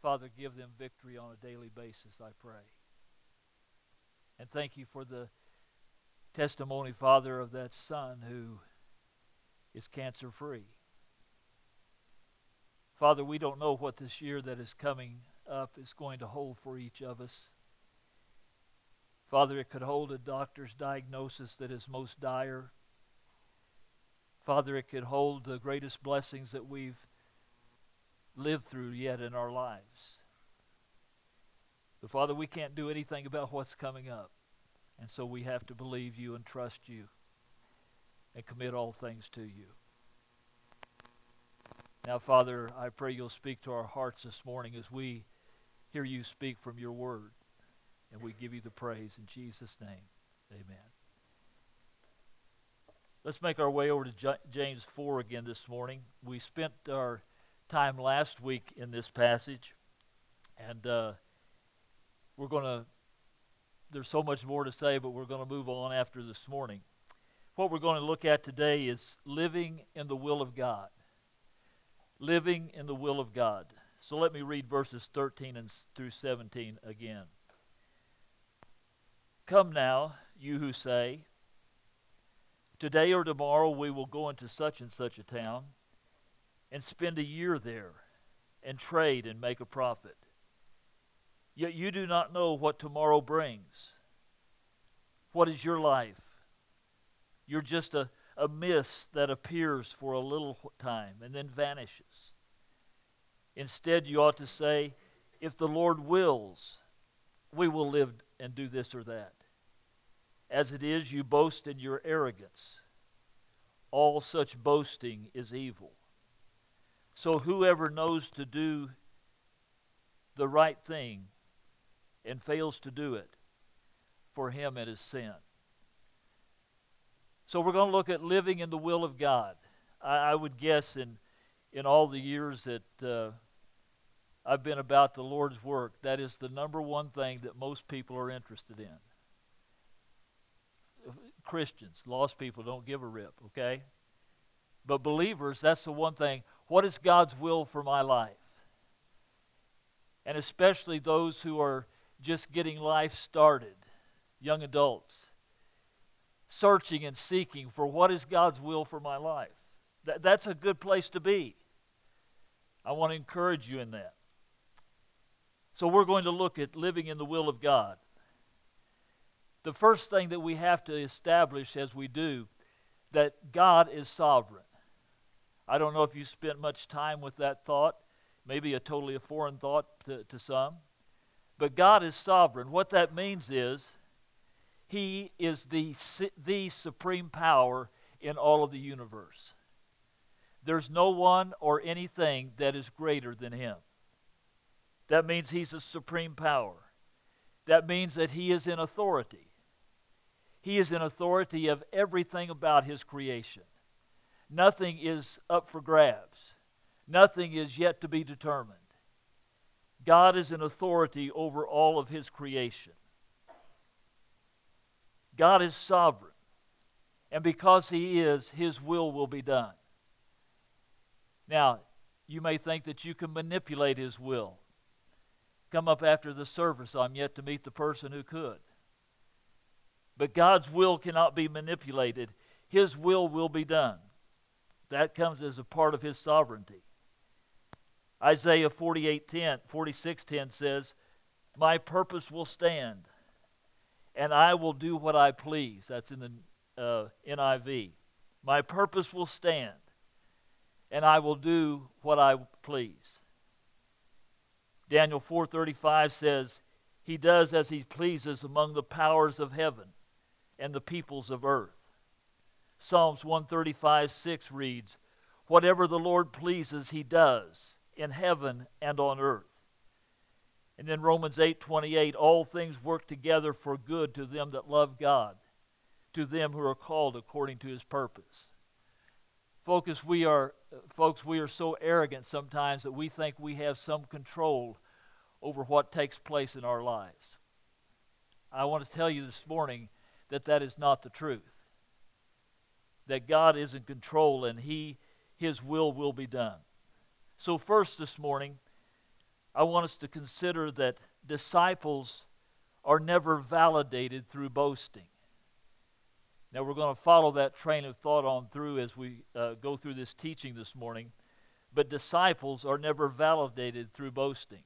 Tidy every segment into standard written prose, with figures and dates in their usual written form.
Father, give them victory on a daily basis, I pray. And thank you for the testimony, Father, of that son who is cancer-free. Father, we don't know what this year that is coming up is going to hold for each of us. Father, it could hold a doctor's diagnosis that is most dire. Father, it could hold the greatest blessings that we've lived through yet in our lives. But Father, we can't do anything about what's coming up. And so we have to believe you and trust you and commit all things to you. Now, Father, I pray you'll speak to our hearts this morning as we hear you speak from your word. And we give you the praise in Jesus' name. Amen. Let's make our way over to James 4 again this morning. We spent our time last week in this passage. And there's so much more to say, but we're going to move on after this morning. What we're going to look at today is living in the will of God. Living in the will of God. So let me read verses 13 through 17 again. Come now, you who say, today or tomorrow we will go into such and such a town and spend a year there and trade and make a profit. Yet you do not know what tomorrow brings. What is your life? You're just a mist that appears for a little time and then vanishes. Instead, you ought to say, if the Lord wills, we will live and do this or that. As it is, you boast in your arrogance. All such boasting is evil. So whoever knows to do the right thing and fails to do it, for him it is sin. So we're going to look at living in the will of God. I would guess in all the years that I've been about the Lord's work, that is the number one thing that most people are interested in. Christians, lost people don't give a rip, okay? But believers, that's the one thing. What is God's will for my life? And especially those who are just getting life started, young adults, searching and seeking for what is God's will for my life. That's a good place to be. I want to encourage you in that. So we're going to look at living in the will of God. The first thing that we have to establish as we do, that God is sovereign. I don't know if you spent much time with that thought, maybe a totally foreign thought to some, but God is sovereign. What that means is He is the supreme power in all of the universe. There's no one or anything that is greater than Him. That means He's a supreme power. That means that He is in authority. He is in authority of everything about His creation. Nothing is up for grabs. Nothing is yet to be determined. God is in authority over all of His creation. God is sovereign. And because He is, His will be done. Now, you may think that you can manipulate His will. Come up after the service. I'm yet to meet the person who could. But God's will cannot be manipulated. His will be done. That comes as a part of His sovereignty. Isaiah 46:10 says, my purpose will stand, and I will do what I please. That's in the NIV. My purpose will stand, and I will do what I please. Daniel 4:35 says, He does as He pleases among the powers of heaven and the peoples of earth. Psalms 135:6 reads, whatever the Lord pleases, He does in heaven and on earth. And then Romans 8:28, all things work together for good to them that love God, to them who are called according to His purpose. Folks, we are so arrogant sometimes that we think we have some control over what takes place in our lives. I want to tell you this morning that that is not the truth. That God is in control and His will be done. So first this morning, I want us to consider that disciples are never validated through boasting. Now, we're going to follow that train of thought on through as we go through this teaching this morning. But disciples are never validated through boasting.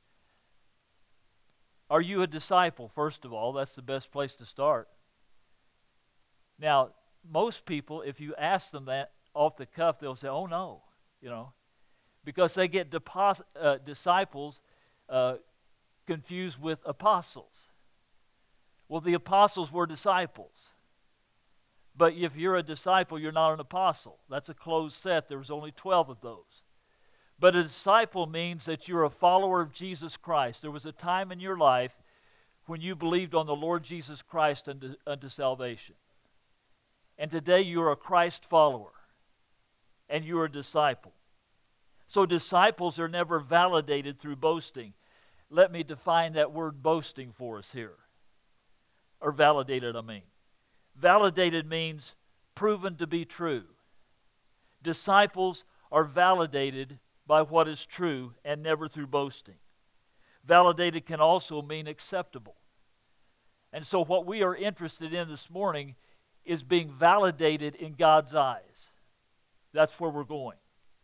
Are you a disciple, first of all? That's the best place to start. Now, most people, if you ask them that off the cuff, they'll say, oh no, because they get disciples confused with apostles. Well, the apostles were disciples. But if you're a disciple, you're not an apostle. That's a closed set. There was only 12 of those. But a disciple means that you're a follower of Jesus Christ. There was a time in your life when you believed on the Lord Jesus Christ unto salvation. And today you're a Christ follower. And you're a disciple. So disciples are never validated through boasting. Let me define that word boasting for us here. Or validated, I mean. Validated means proven to be true. Disciples are validated by what is true and never through boasting. Validated can also mean acceptable. And so what we are interested in this morning is being validated in God's eyes. That's where we're going.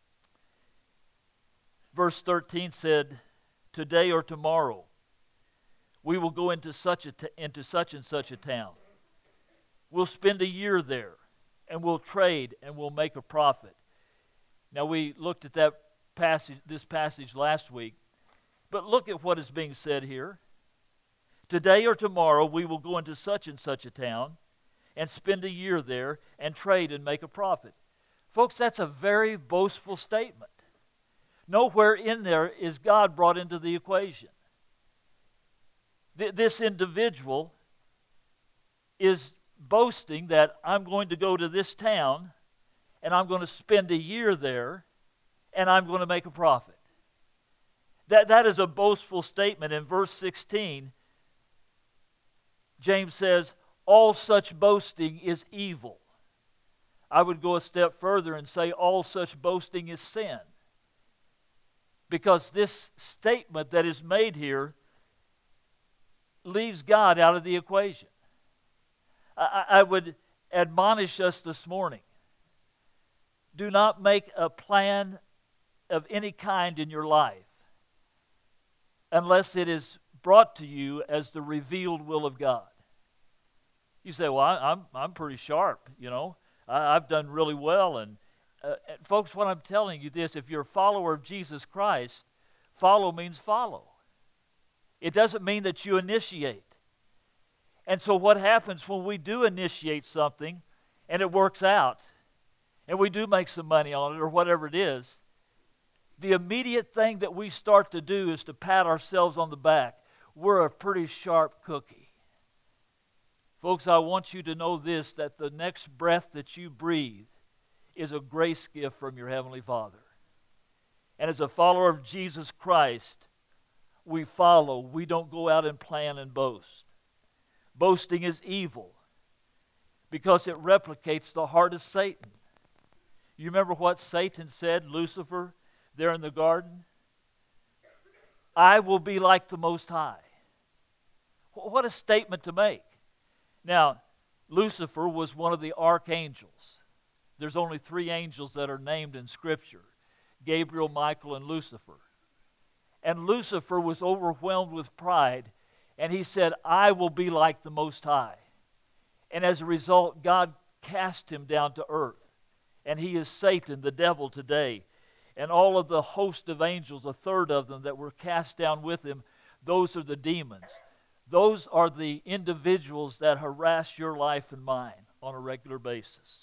Verse 13 said, today or tomorrow we will go into such and such a town. We'll spend a year there, and we'll trade, and we'll make a profit. Now, we looked at this passage last week, but look at what is being said here. Today or tomorrow, we will go into such and such a town, and spend a year there, and trade and make a profit. Folks, that's a very boastful statement. Nowhere in there is God brought into the equation. This individual is boasting that I'm going to go to this town and I'm going to spend a year there and I'm going to make a profit. That is a boastful statement. In verse 16, James says, all such boasting is evil. I would go a step further and say all such boasting is sin. Because this statement that is made here leaves God out of the equation. I would admonish us this morning. Do not make a plan of any kind in your life unless it is brought to you as the revealed will of God. You say, well, I'm pretty sharp, I've done really well. And folks, what I'm telling you this, if you're a follower of Jesus Christ, follow means follow. It doesn't mean that you initiate. And so what happens when we do initiate something and it works out and we do make some money on it or whatever it is, the immediate thing that we start to do is to pat ourselves on the back. We're a pretty sharp cookie. Folks, I want you to know this, that the next breath that you breathe is a grace gift from your Heavenly Father. And as a follower of Jesus Christ, we follow. We don't go out and plan and boast. Boasting is evil because it replicates the heart of Satan. You remember what Satan said, Lucifer, there in the garden? I will be like the Most High. What a statement to make. Now, Lucifer was one of the archangels. There's only 3 angels that are named in Scripture: Gabriel, Michael, and Lucifer. And Lucifer was overwhelmed with pride, and he said, I will be like the Most High. And as a result, God cast him down to earth. And he is Satan, the devil, today. And all of the host of angels, a third of them that were cast down with him, those are the demons. Those are the individuals that harass your life and mine on a regular basis.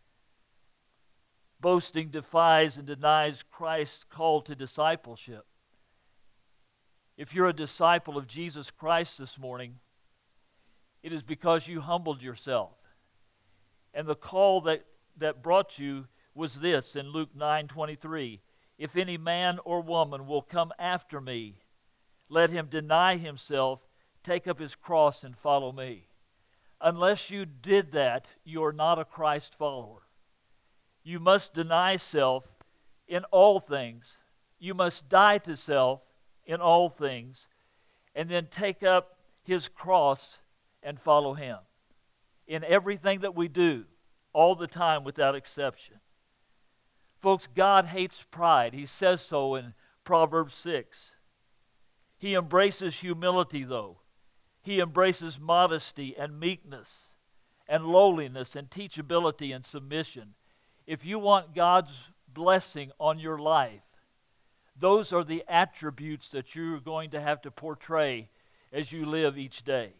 Boasting defies and denies Christ's call to discipleship. If you're a disciple of Jesus Christ this morning, it is because you humbled yourself. And the call that brought you was this in Luke 9:23. If any man or woman will come after me, let him deny himself, take up his cross, and follow me. Unless you did that, you are not a Christ follower. You must deny self in all things. You must die to self in all things, and then take up his cross and follow him in everything that we do, all the time without exception. Folks, God hates pride. He says so in Proverbs 6. He embraces humility, though. He embraces modesty and meekness and lowliness and teachability and submission. If you want God's blessing on your life, those are the attributes that you're going to have to portray as you live each day.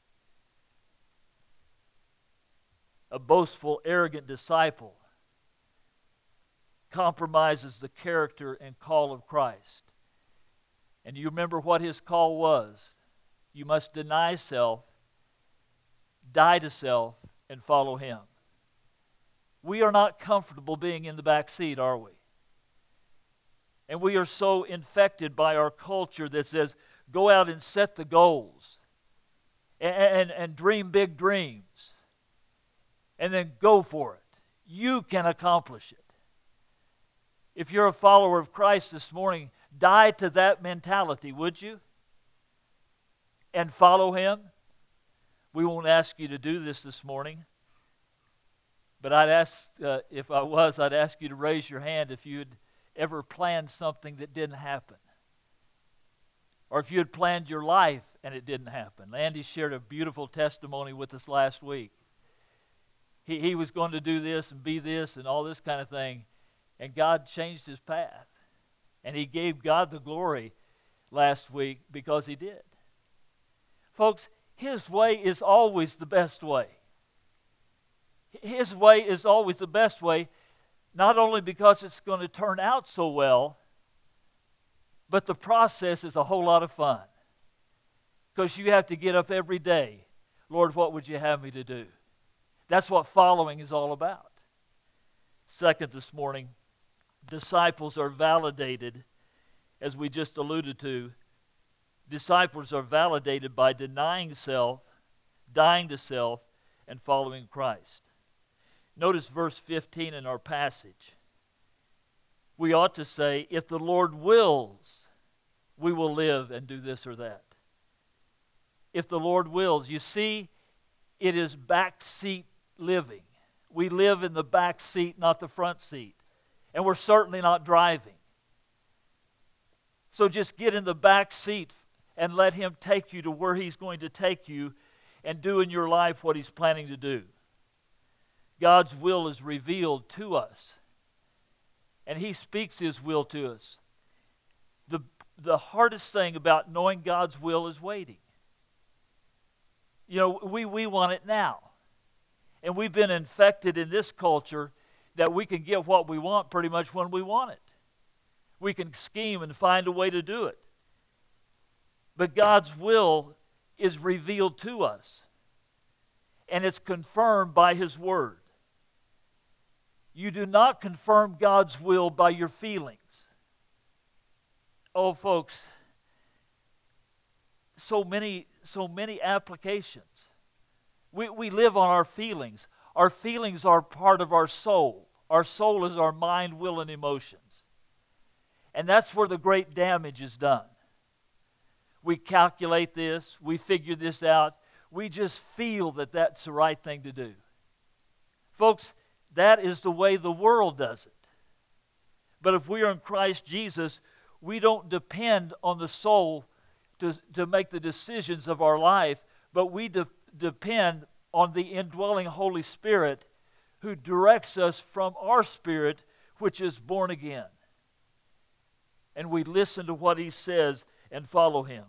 A boastful, arrogant disciple compromises the character and call of Christ. And you remember what his call was. You must deny self, die to self, and follow him. We are not comfortable being in the back seat, are we? And we are so infected by our culture that says, go out and set the goals and dream big dreams. And then go for it. You can accomplish it. If you're a follower of Christ this morning, die to that mentality, would you? And follow him. We won't ask you to do this morning. But I'd ask, if I was, I'd ask you to raise your hand if you'd ever planned something that didn't happen. Or if you had planned your life and it didn't happen. Andy shared a beautiful testimony with us last week. He was going to do this and be this and all this kind of thing. And God changed his path. And he gave God the glory last week because he did. Folks, his way is always the best way. His way is always the best way, not only because it's going to turn out so well, but the process is a whole lot of fun. Because you have to get up every day. Lord, what would you have me to do? That's what following is all about. Second this morning, disciples are validated, as we just alluded to. Disciples are validated by denying self, dying to self, and following Christ. Notice verse 15 in our passage. We ought to say, if the Lord wills, we will live and do this or that. If the Lord wills. You see, it is backseat living. We live in the back seat, not the front seat. And we're certainly not driving. So just get in the back seat and let him take you to where he's going to take you and do in your life what he's planning to do. God's will is revealed to us. And he speaks his will to us. The hardest thing about knowing God's will is waiting. You know, we want it now. And we've been infected in this culture that we can get what we want pretty much when we want it. We can scheme and find a way to do it. But God's will is revealed to us. And it's confirmed by his word. You do not confirm God's will by your feelings. Oh, folks, so many applications. We live on our feelings. Our feelings are part of our soul. Our soul is our mind, will, and emotions. And that's where the great damage is done. We calculate this. We figure this out. We just feel that that's the right thing to do. Folks, that is the way the world does it. But if we are in Christ Jesus, we don't depend on the soul to make the decisions of our life, but we depend on the indwelling Holy Spirit who directs us from our spirit, which is born again. And we listen to what he says and follow him.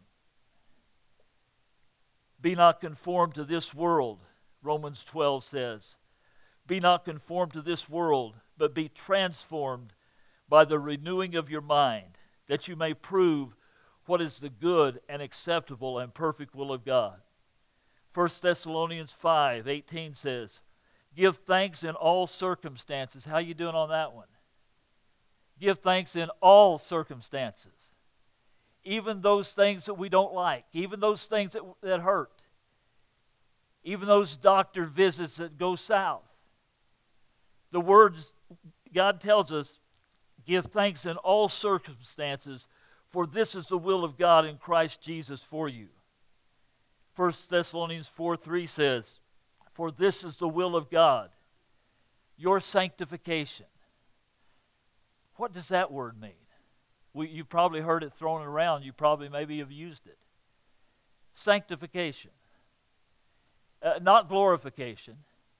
Be not conformed to this world, Romans 12 says. Be not conformed to this world, but be transformed by the renewing of your mind, that you may prove what is the good and acceptable and perfect will of God. 1 Thessalonians 5:18 says, give thanks in all circumstances. How you doing on that one? Give thanks in all circumstances. Even those things that we don't like. Even those things that hurt. Even those doctor visits that go south. The words, God tells us, give thanks in all circumstances, For this is the will of God in Christ Jesus for you. 1 Thessalonians 4:3 says, for this is the will of God, your sanctification. What does that word mean? You've probably heard it thrown around. You probably maybe have used it. Sanctification. Not glorification,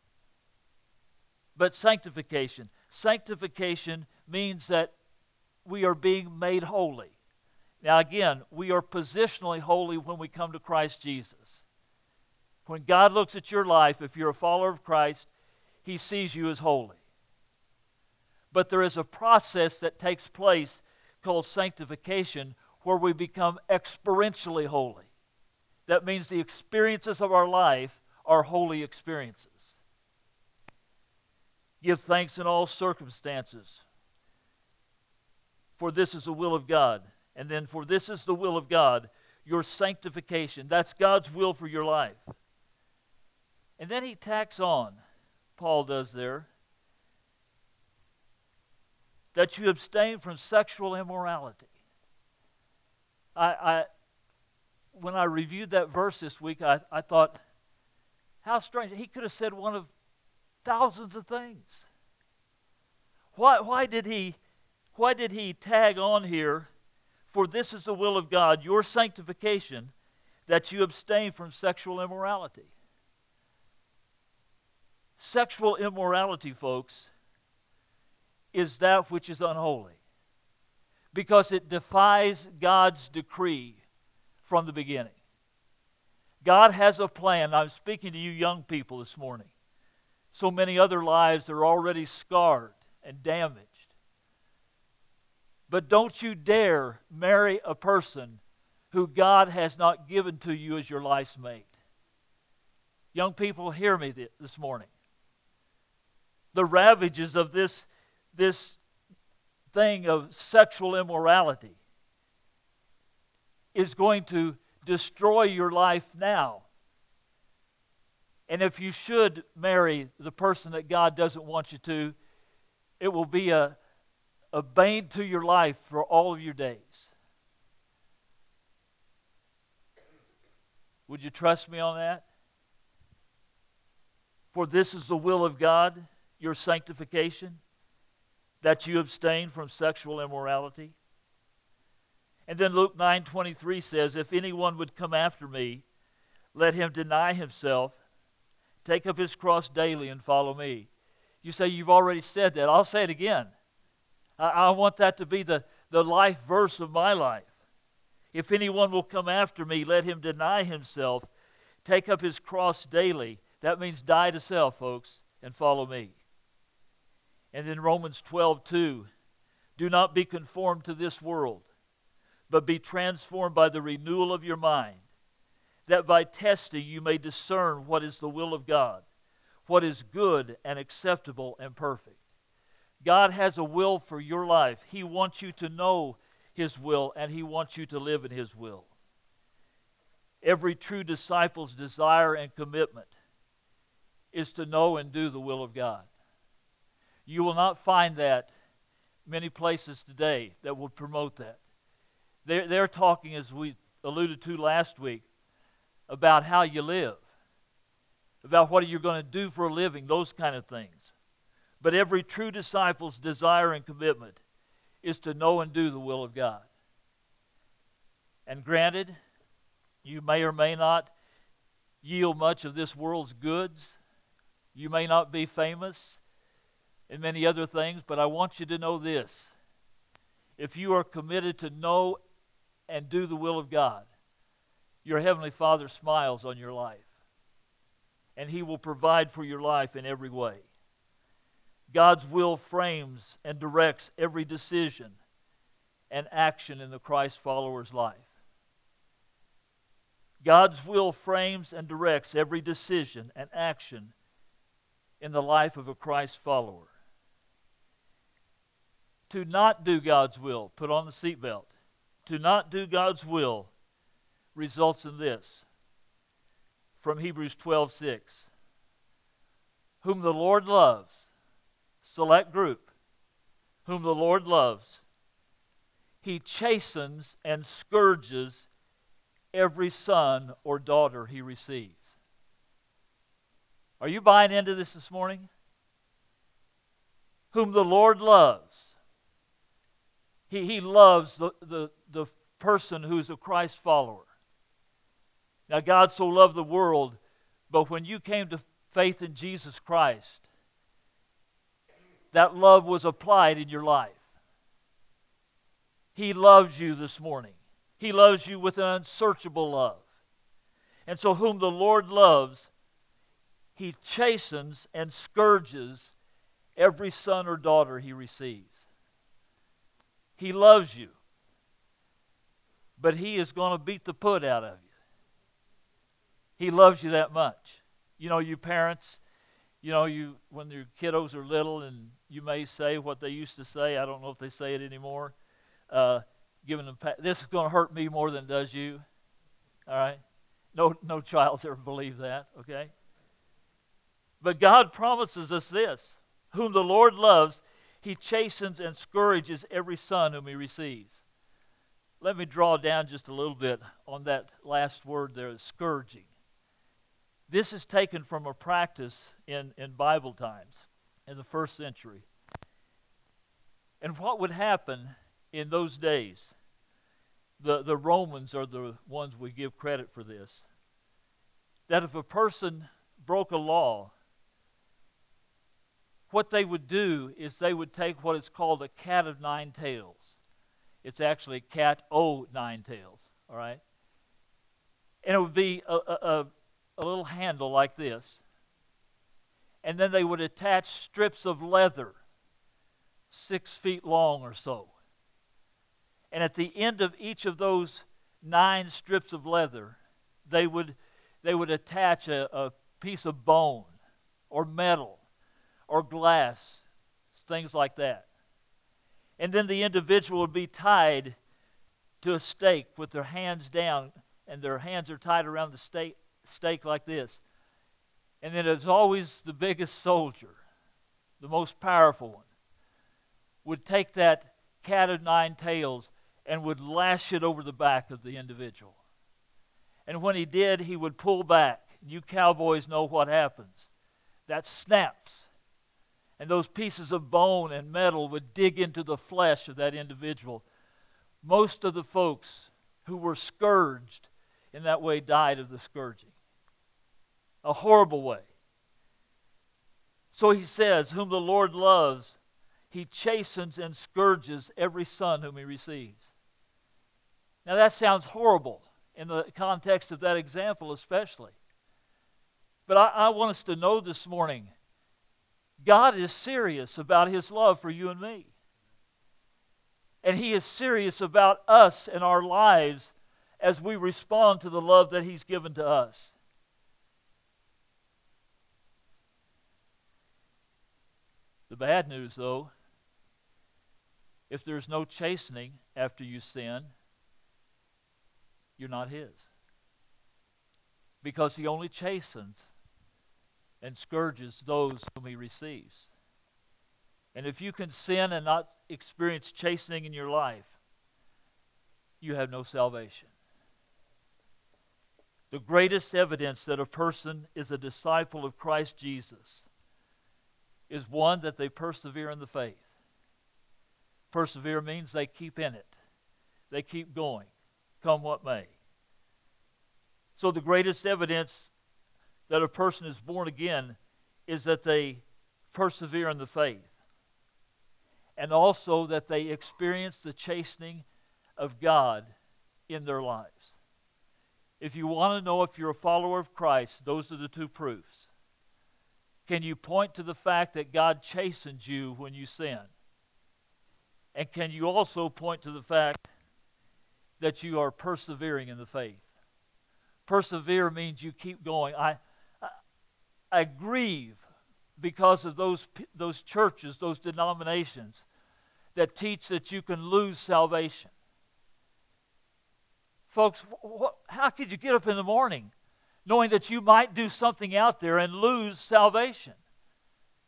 but sanctification. Sanctification means that we are being made holy. Now again, we are positionally holy when we come to Christ Jesus. When God looks at your life, if you're a follower of Christ, He sees you as holy. But there is a process that takes place called sanctification where we become experientially holy. That means the experiences of our life are holy experiences. Give thanks in all circumstances, for this is the will of God. And then, for this is the will of God, your sanctification. That's God's will for your life. And then he tacks on, Paul does there, that you abstain from sexual immorality. When I reviewed that verse this week, I thought, how strange. He could have said one of thousands of things. Why did he tag on here, for this is the will of God, your sanctification, that you abstain from sexual immorality? Sexual immorality, folks, is that which is unholy, because it defies God's decree from the beginning. God has a plan. I'm speaking to you young people this morning. So many other lives are already scarred and damaged. But don't you dare marry a person who God has not given to you as your life's mate. Young people, hear me this morning. The ravages of this thing of sexual immorality is going to destroy your life now. And if you should marry the person that God doesn't want you to, it will be a bane to your life for all of your days. Would you trust me on that? For this is the will of God, your sanctification, that you abstain from sexual immorality. And then Luke 9:23 says, if anyone would come after me, let him deny himself, take up his cross daily and follow me. You say, you've already said that. I'll say it again. I want that to be the life verse of my life. If anyone will come after me, let him deny himself, take up his cross daily. That means die to self, folks, and follow me. And in Romans 12:2, do not be conformed to this world, but be transformed by the renewal of your mind, that by testing you may discern what is the will of God, what is good and acceptable and perfect. God has a will for your life. He wants you to know His will, and He wants you to live in His will. Every true disciple's desire and commitment is to know and do the will of God. You will not find that many places today that will promote that. They're talking, as we alluded to last week, about how you live, about what you're going to do for a living, those kind of things. But every true disciple's desire and commitment is to know and do the will of God. And granted, you may or may not yield much of this world's goods. You may not be famous and many other things, but I want you to know this. If you are committed to know and do the will of God, your Heavenly Father smiles on your life, and He will provide for your life in every way. God's will frames and directs every decision and action in the Christ follower's life. God's will frames and directs every decision and action in the life of a Christ follower. To not do God's will, put on the seatbelt. To not do God's will results in this. From Hebrews 12:6. Whom the Lord loves, select group, whom the Lord loves, He chastens and scourges every son or daughter he receives. Are you buying into this morning? Whom the Lord loves. He loves the person who's a Christ follower. Now, God so loved the world, but when you came to faith in Jesus Christ, that love was applied in your life. He loves you this morning. He loves you with an unsearchable love. And so whom the Lord loves, He chastens and scourges every son or daughter He receives. He loves you, but He is going to beat the put out of you. He loves you that much. You know, you parents, when your kiddos are little, and you may say what they used to say. I don't know if they say it anymore. Giving them, this is going to hurt me more than it does you. All right? No child's ever believed that, okay? But God promises us this. Whom the Lord loves, He chastens and scourges every son whom He receives. Let me draw down just a little bit on that last word there, scourging. This is taken from a practice in Bible times, in the first century. And what would happen in those days, the Romans are the ones we give credit for this, that if a person broke a law, what they would do is they would take what is called a cat of nine tails. It's actually cat o' nine tails, all right? And it would be a little handle like this. And then they would attach strips of leather 6 feet long or so. And at the end of each of those 9 strips of leather, they would attach a piece of bone or metal or glass, things like that. And then the individual would be tied to a stake with their hands down, and their hands are tied around the stake like this. And then it's always the biggest soldier, the most powerful one, would take that cat of nine tails and would lash it over the back of the individual. And when he did, he would pull back. You cowboys know what happens. That snaps. And those pieces of bone and metal would dig into the flesh of that individual. Most of the folks who were scourged in that way died of the scourging. A horrible way. So he says, whom the Lord loves, He chastens and scourges every son whom He receives. Now that sounds horrible in the context of that example especially. But I want us to know this morning, God is serious about His love for you and me. And He is serious about us and our lives as we respond to the love that He's given to us. The bad news, though, if there's no chastening after you sin, you're not His. Because He only chastens and scourges those whom He receives. And if you can sin and not experience chastening in your life, you have no salvation. The greatest evidence that a person is a disciple of Christ Jesus is one, that they persevere in the faith. Persevere means they keep in it. They keep going, come what may. So the greatest evidence that a person is born again is that they persevere in the faith. And also that they experience the chastening of God in their lives. If you want to know if you're a follower of Christ, those are the two proofs. Can you point to the fact that God chastens you when you sin? And can you also point to the fact that you are persevering in the faith? Persevere means you keep going. I grieve because of those churches, those denominations that teach that you can lose salvation. Folks, how could you get up in the morning knowing that you might do something out there and lose salvation?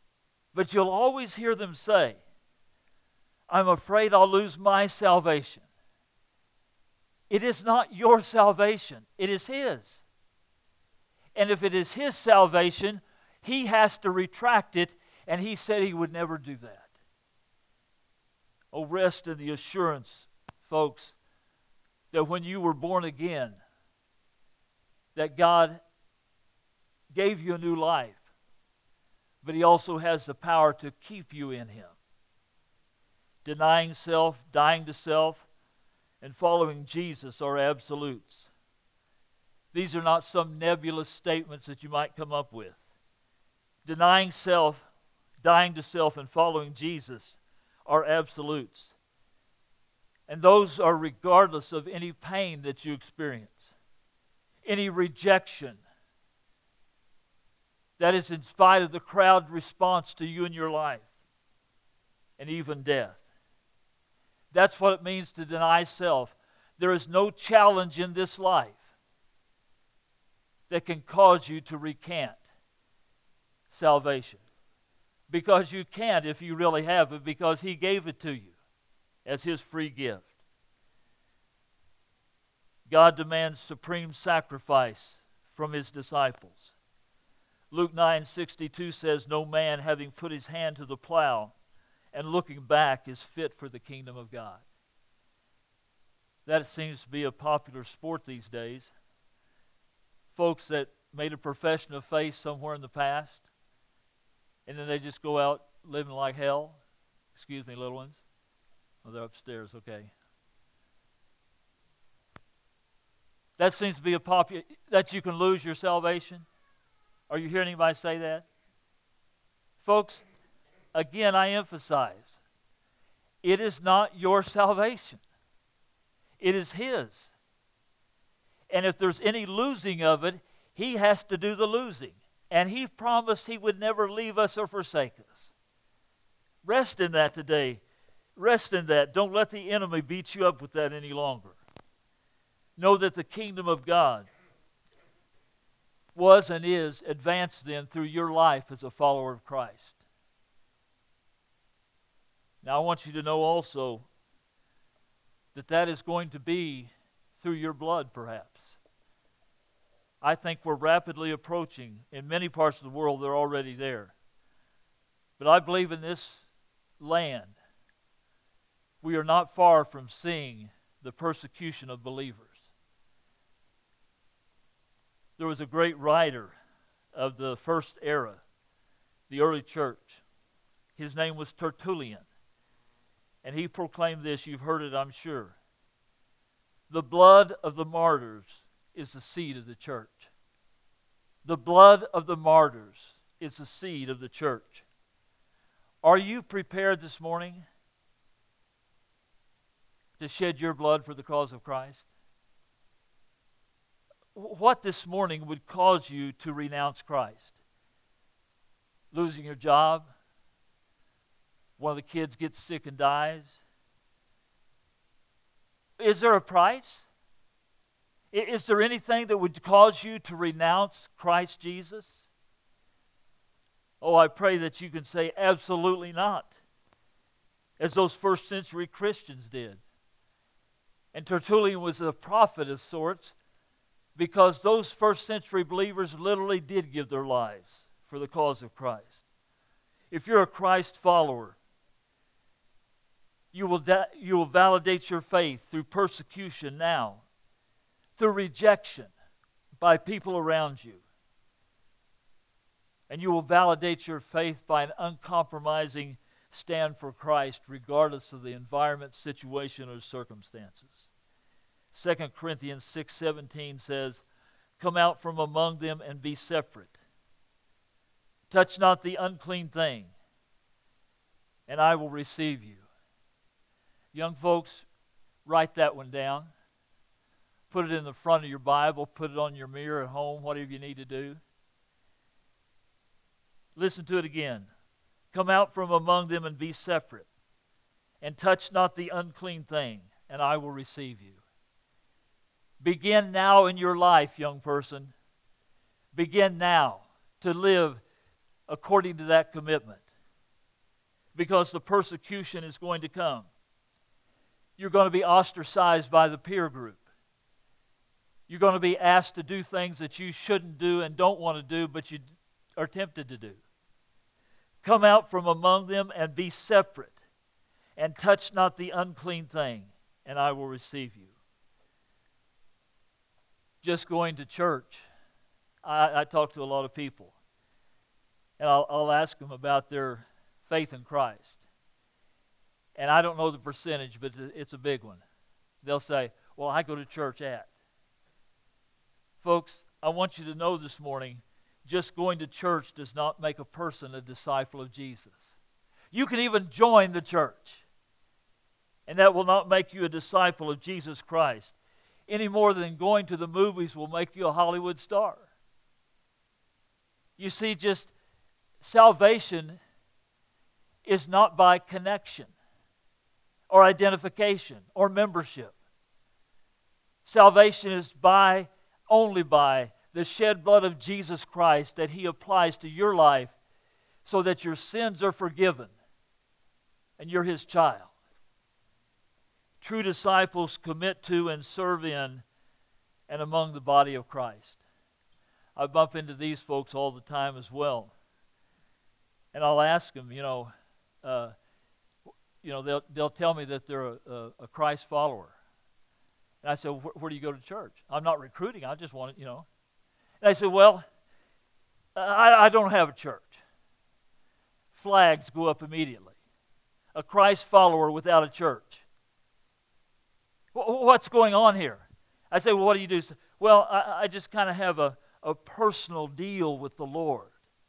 But you'll always hear them say, I'm afraid I'll lose my salvation. It is not your salvation. It is His. And if it is His salvation, He has to retract it, and He said He would never do that. Oh, rest in the assurance, folks, that when you were born again, that God gave you a new life, but He also has the power to keep you in Him. Denying self, dying to self, and following Jesus are absolutes. These are not some nebulous statements that you might come up with. Denying self, dying to self, and following Jesus are absolutes. And those are regardless of any pain that you experience, any rejection. That is in spite of the crowd response to you in your life, and even death. That's what it means to deny self. There is no challenge in this life that can cause you to recant salvation. Because you can't if you really have it, because He gave it to you as His free gift. God demands supreme sacrifice from His disciples. Luke 9:62 says, "No man having put his hand to the plow and looking back is fit for the kingdom of God." That seems to be a popular sport these days. Folks that made a profession of faith somewhere in the past, and then they just go out living like hell. Excuse me, little ones. Oh, they're upstairs, okay. That seems to be a popular, that you can lose your salvation. Are you hearing anybody say that? Folks, again, I emphasize, it is not your salvation. It is His. And if there's any losing of it, He has to do the losing. And He promised He would never leave us or forsake us. Rest in that today. Rest in that. Don't let the enemy beat you up with that any longer. Know that the kingdom of God was and is advanced then through your life as a follower of Christ. Now I want you to know also that that is going to be through your blood perhaps. I think we're rapidly approaching, in many parts of the world they're already there. But I believe in this land, we are not far from seeing the persecution of believers. There was a great writer of the first era, the early church. His name was Tertullian. And he proclaimed this, you've heard it, I'm sure. The blood of the martyrs is the seed of the church. The blood of the martyrs is the seed of the church. Are you prepared this morning to shed your blood for the cause of Christ? What this morning would cause you to renounce Christ? Losing your job? One of the kids gets sick and dies? Is there a price? Is there anything that would cause you to renounce Christ Jesus? Oh, I pray that you can say absolutely not, as those first century Christians did. And Tertullian was a prophet of sorts, because those first century believers literally did give their lives for the cause of Christ. If you're a Christ follower, you will validate your faith through persecution now, through rejection by people around you. And you will validate your faith by an uncompromising stand for Christ regardless of the environment, situation, or circumstances. 2 Corinthians 6:17 says, "Come out from among them and be separate. Touch not the unclean thing, and I will receive you." Young folks, write that one down. Put it in the front of your Bible. Put it on your mirror at home, whatever you need to do. Listen to it again. "Come out from among them and be separate, and touch not the unclean thing, and I will receive you." Begin now in your life, young person. Begin now to live according to that commitment, because the persecution is going to come. You're going to be ostracized by the peer group. You're going to be asked to do things that you shouldn't do and don't want to do, but you are tempted to do. Come out from among them and be separate, and touch not the unclean thing, and I will receive you. Just going to church, I talk to a lot of people, and I'll ask them about their faith in Christ. And I don't know the percentage, but it's a big one. They'll say, well, I go to church at. Folks, I want you to know this morning, just going to church does not make a person a disciple of Jesus. You can even join the church, and that will not make you a disciple of Jesus Christ, any more than going to the movies will make you a Hollywood star. You see, just salvation is not by connection or identification or membership. Salvation is only by the shed blood of Jesus Christ that He applies to your life so that your sins are forgiven and you're His child. True disciples commit to and serve in and among the body of Christ. I bump into these folks all the time as well. And I'll ask them, they'll tell me that they're a Christ follower. And I said, where do you go to church? I'm not recruiting, I just want to, And I said, well, I don't have a church. Flags go up immediately. A Christ follower without a church. What's going on here? I say, well, what do you do? Well, I just kind of have a personal deal with the Lord.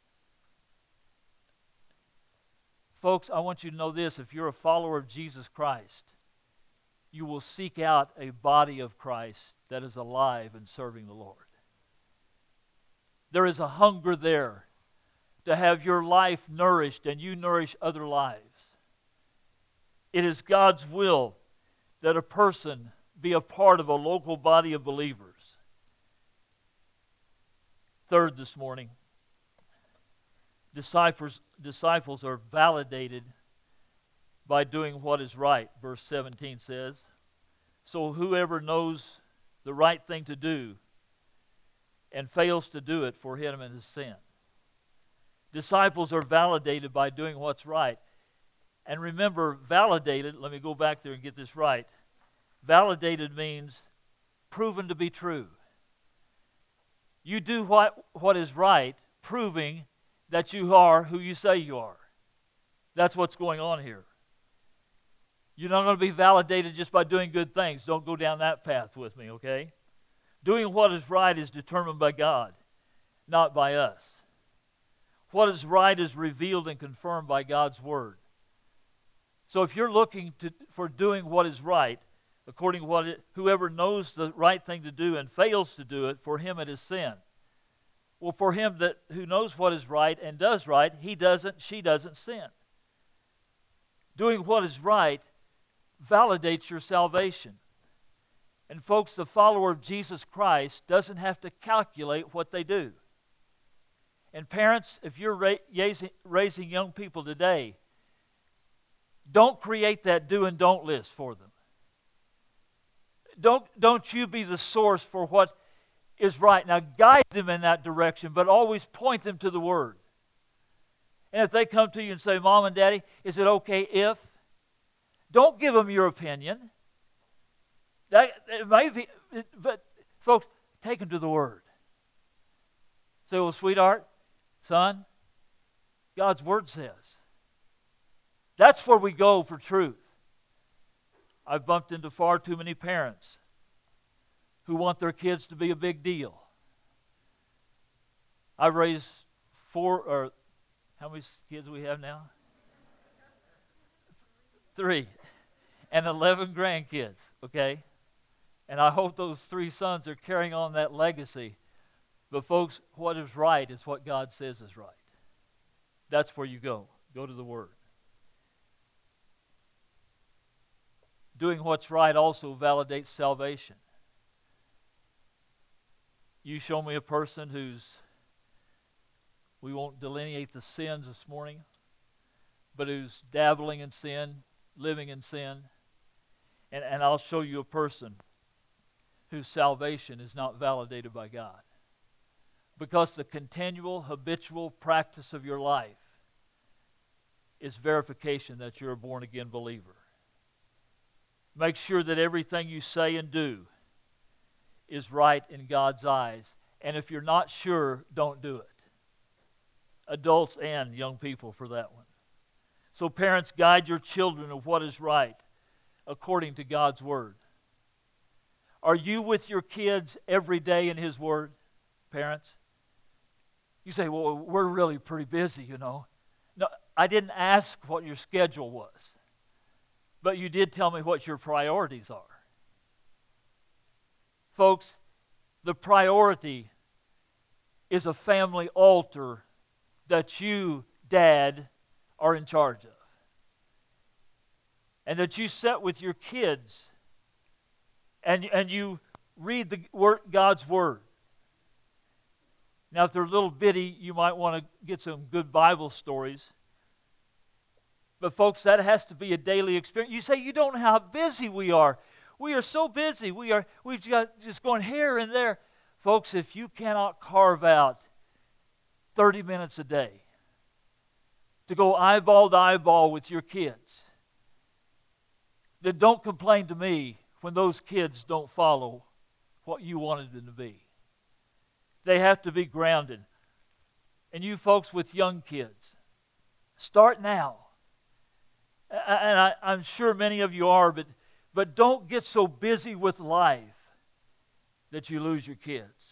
Folks, I want you to know this. If you're a follower of Jesus Christ, you will seek out a body of Christ that is alive and serving the Lord. There is a hunger there to have your life nourished and you nourish other lives. It is God's will that a person be a part of a local body of believers. Third this morning, disciples are validated by doing what is right. Verse 17 says, so whoever knows the right thing to do and fails to do it, for him it is sin. Disciples are validated by doing what's right. And remember, validated, let me go back there and get this right. Validated means proven to be true. You do what is right, proving that you are who you say you are. That's what's going on here. You're not going to be validated just by doing good things. Don't go down that path with me, okay? Doing what is right is determined by God, not by us. What is right is revealed and confirmed by God's Word. So if you're looking for doing what is right, according to whoever knows the right thing to do and fails to do it, for him it is sin. Well, for him who knows what is right and does right, she doesn't sin. Doing what is right validates your salvation. And folks, the follower of Jesus Christ doesn't have to calculate what they do. And parents, if you're raising young people today, don't create that do and don't list for them. Don't you be the source for what is right. Now guide them in that direction, but always point them to the Word. And if they come to you and say, Mom and Daddy, is it okay if? Don't give them your opinion. It may be, but folks, take them to the Word. Say, well, sweetheart, son, God's Word says. That's where we go for truth. I've bumped into far too many parents who want their kids to be a big deal. I've raised how many kids do we have now? 3. And 11 grandkids, okay? And I hope those 3 sons are carrying on that legacy. But folks, what is right is what God says is right. That's where you go. Go to the Word. Doing what's right also validates salvation. You show me a person we won't delineate the sins this morning, but who's dabbling in sin, living in sin, and I'll show you a person whose salvation is not validated by God. Because the continual, habitual practice of your life is verification that you're a born-again believer. Make sure that everything you say and do is right in God's eyes. And if you're not sure, don't do it. Adults and young people for that one. So parents, guide your children of what is right according to God's Word. Are you with your kids every day in His Word, parents? You say, well, we're really pretty busy, you know. No, I didn't ask what your schedule was, but you did tell me what your priorities are. Folks, the priority is a family altar that you, Dad, are in charge of. And that you sit with your kids and you read God's Word. Now, if they're little bitty, you might want to get some good Bible stories. But folks, that has to be a daily experience. You say, you don't know how busy we are. We are so busy. We've got just going here and there. Folks, if you cannot carve out 30 minutes a day to go eyeball to eyeball with your kids, then don't complain to me when those kids don't follow what you wanted them to be. They have to be grounded. And you folks with young kids, start now. And I'm sure many of you are, but don't get so busy with life that you lose your kids.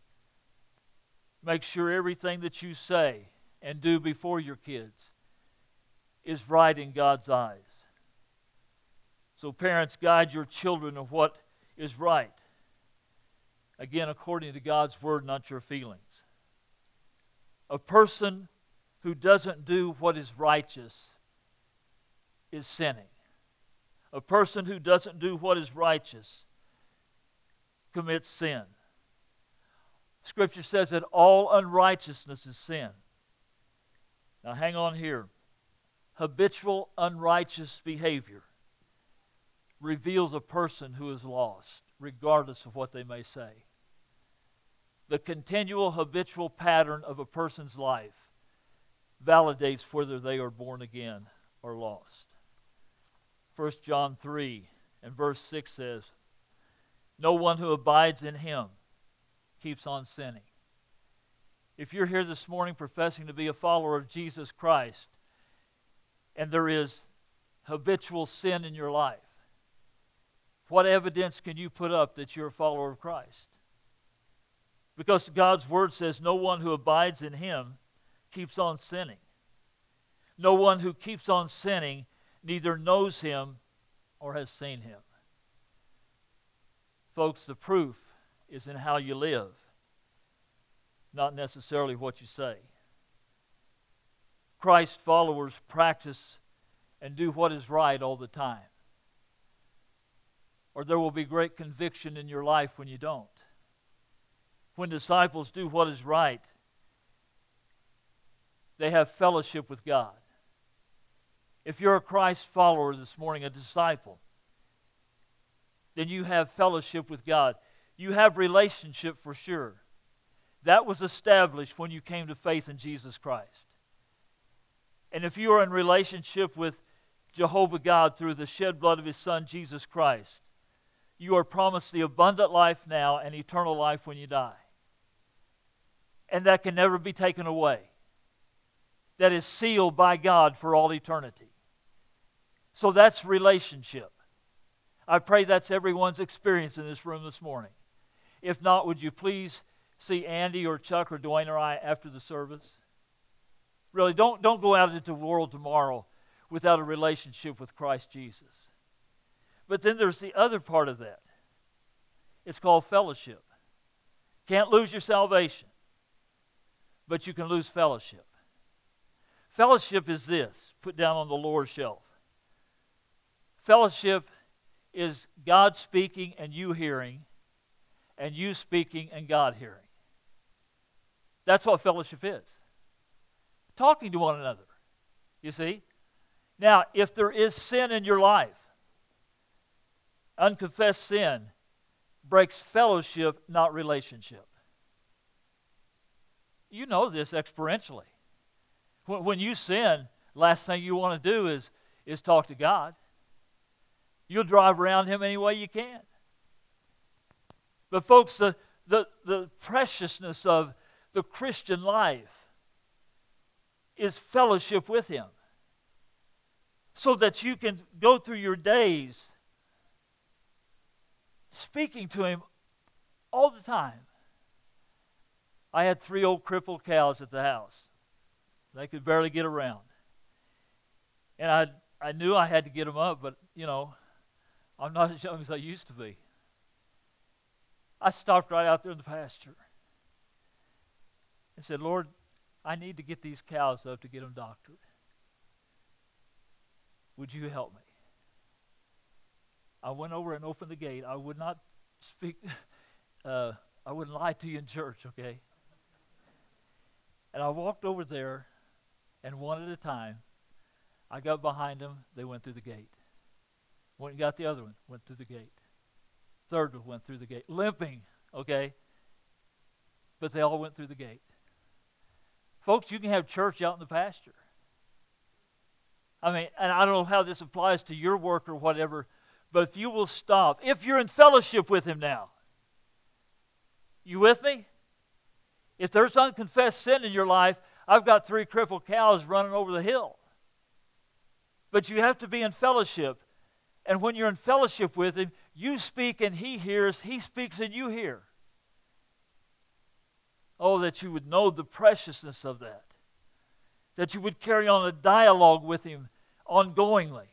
Make sure everything that you say and do before your kids is right in God's eyes. So parents, guide your children of what is right. Again, according to God's Word, not your feelings. A person who doesn't do what is righteous is sinning. A person who doesn't do what is righteous commits sin. Scripture says that all unrighteousness is sin. Now hang on here. Habitual unrighteous behavior reveals a person who is lost, regardless of what they may say. The continual habitual pattern of a person's life validates whether they are born again or lost. 1 John 3 and verse 6 says, no one who abides in Him keeps on sinning. If you're here this morning professing to be a follower of Jesus Christ, and there is habitual sin in your life, what evidence can you put up that you're a follower of Christ? Because God's Word says no one who abides in Him keeps on sinning. No one who keeps on sinning neither knows Him or has seen Him. Folks, the proof is in how you live, not necessarily what you say. Christ followers practice and do what is right all the time, or there will be great conviction in your life when you don't. When disciples do what is right, they have fellowship with God. If you're a Christ follower this morning, a disciple, then you have fellowship with God. You have relationship for sure. That was established when you came to faith in Jesus Christ. And if you are in relationship with Jehovah God through the shed blood of His Son, Jesus Christ, you are promised the abundant life now and eternal life when you die. And that can never be taken away. That is sealed by God for all eternity. So that's relationship. I pray that's everyone's experience in this room this morning. If not, would you please see Andy or Chuck or Dwayne or I after the service? Really, don't go out into the world tomorrow without a relationship with Christ Jesus. But then there's the other part of that. It's called fellowship. Can't lose your salvation, but you can lose fellowship. Fellowship is this, put down on the lower shelf. Fellowship is God speaking and you hearing, and you speaking and God hearing. That's what fellowship is. Talking to one another, you see. Now, if there is sin in your life, unconfessed sin, breaks fellowship, not relationship. You know this experientially. When you sin, last thing you want to do is talk to God. You'll drive around Him any way you can. But folks, the preciousness of the Christian life is fellowship with Him, so that you can go through your days speaking to Him all the time. I had 3 old crippled cows at the house. They could barely get around. And I knew I had to get them up, but, I'm not as young as I used to be. I stopped right out there in the pasture and said, Lord, I need to get these cows up to get them doctored. Would you help me? I went over and opened the gate. I would not speak, I wouldn't lie to you in church, okay? And I walked over there, and one at a time, I got behind them. They went through the gate. Went and got the other one, went through the gate. Third one went through the gate, limping, okay? But they all went through the gate. Folks, you can have church out in the pasture. I mean, and I don't know how this applies to your work or whatever, but if you will stop, if you're in fellowship with Him now, you with me? If there's unconfessed sin in your life, I've got 3 crippled cows running over the hill. But you have to be in fellowship. And when you're in fellowship with Him, you speak and He hears, He speaks and you hear. Oh, that you would know the preciousness of that. That you would carry on a dialogue with Him ongoingly.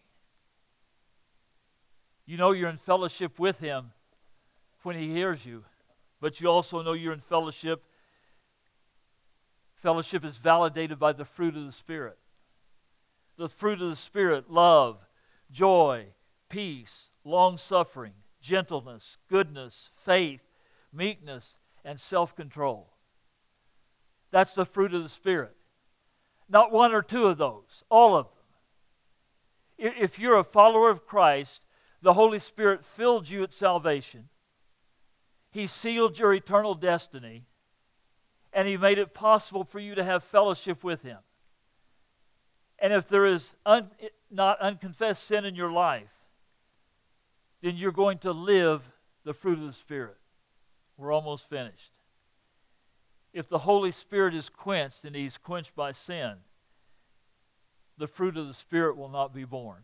You know you're in fellowship with Him when He hears you, but you also know you're in fellowship. Fellowship is validated by the fruit of the Spirit. The fruit of the Spirit: love, joy, peace, long-suffering, gentleness, goodness, faith, meekness, and self-control. That's the fruit of the Spirit. Not 1 or 2 of those, all of them. If you're a follower of Christ, the Holy Spirit filled you at salvation. He sealed your eternal destiny, and He made it possible for you to have fellowship with Him. And if there is not unconfessed sin in your life, then you're going to live the fruit of the Spirit. We're almost finished. If the Holy Spirit is quenched, and He's quenched by sin, the fruit of the Spirit will not be born.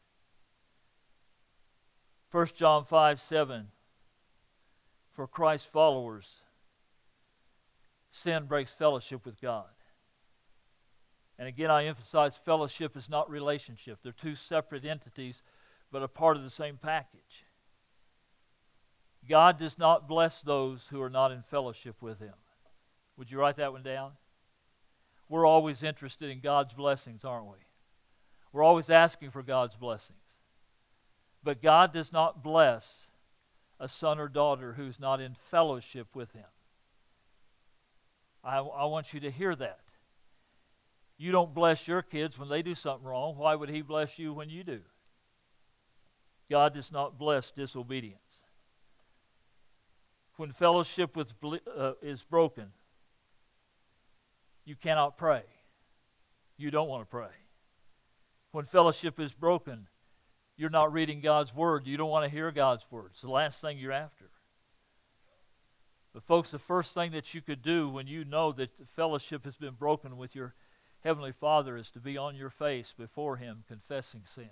1 John 5:7, for Christ's followers, sin breaks fellowship with God. And again, I emphasize fellowship is not relationship. They're 2 separate entities, but a part of the same package. God does not bless those who are not in fellowship with Him. Would you write that one down? We're always interested in God's blessings, aren't we? We're always asking for God's blessings. But God does not bless a son or daughter who's not in fellowship with Him. I want you to hear that. You don't bless your kids when they do something wrong. Why would He bless you when you do? God does not bless disobedience. When fellowship is broken, you cannot pray. You don't want to pray. When fellowship is broken, you're not reading God's Word. You don't want to hear God's Word. It's the last thing you're after. But folks, the first thing that you could do when you know that the fellowship has been broken with your Heavenly Father is to be on your face before Him confessing sin.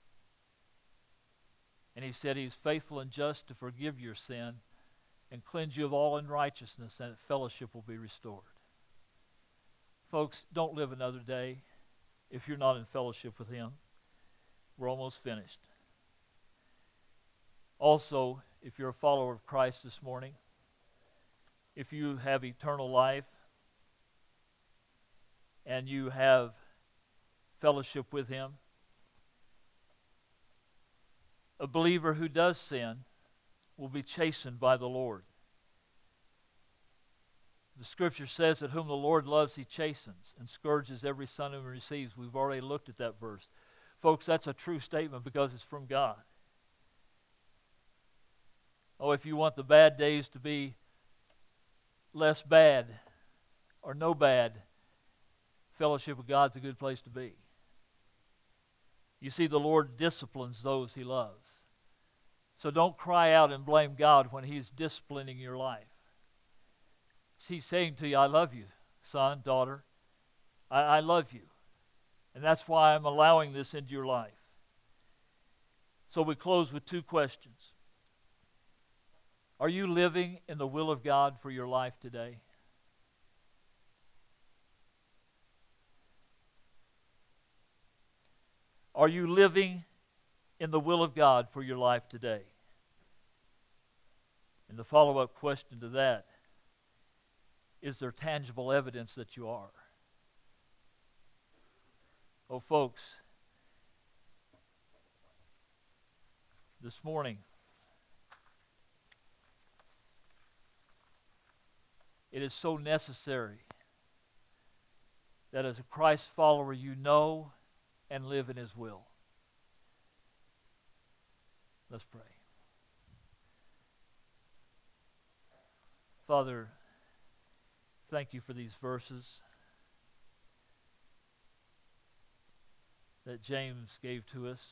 And He said He's faithful and just to forgive your sin and cleanse you of all unrighteousness, and that fellowship will be restored. Folks, don't live another day if you're not in fellowship with Him. We're almost finished. Also, if you're a follower of Christ this morning, if you have eternal life and you have fellowship with Him, a believer who does sin will be chastened by the Lord. The Scripture says that whom the Lord loves, He chastens and scourges every son whom He receives. We've already looked at that verse. Folks, that's a true statement because it's from God. Oh, if you want the bad days to be less bad or no bad, fellowship with God's a good place to be. You see, the Lord disciplines those He loves. So don't cry out and blame God when He's disciplining your life. He's saying to you, I love you, son, daughter. I love you. And that's why I'm allowing this into your life. So we close with two questions. Are you living in the will of God for your life today? Are you living in the will of God for your life today? And the follow-up question to that, is there tangible evidence that you are? Oh, folks, this morning, it is so necessary that as a Christ follower you know and live in His will. Let's pray. Father, thank you for these verses that James gave to us.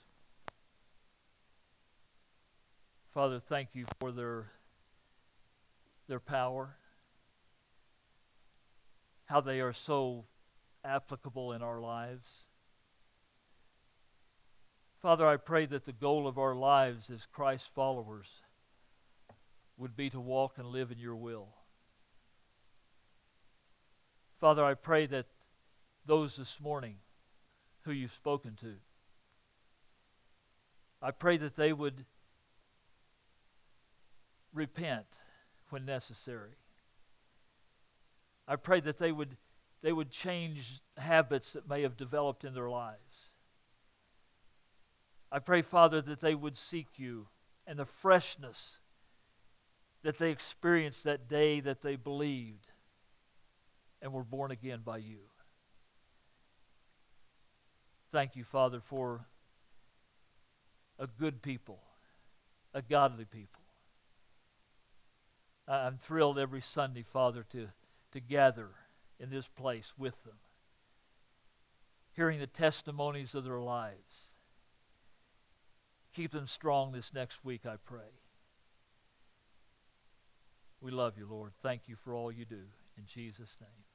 Father, thank you for their power, how they are so applicable in our lives. Father, I pray that the goal of our lives as Christ followers would be to walk and live in your will. Father, I pray that those this morning who you've spoken to, I pray that they would repent when necessary. I pray that they would change habits that may have developed in their lives. I pray, Father, that they would seek you and the freshness that they experienced that day that they believed and were born again by you. Thank you, Father, for a good people, a godly people. I'm thrilled every Sunday, Father, to gather in this place with them, hearing the testimonies of their lives. Keep them strong this next week, I pray. We love you, Lord. Thank you for all you do. In Jesus' name.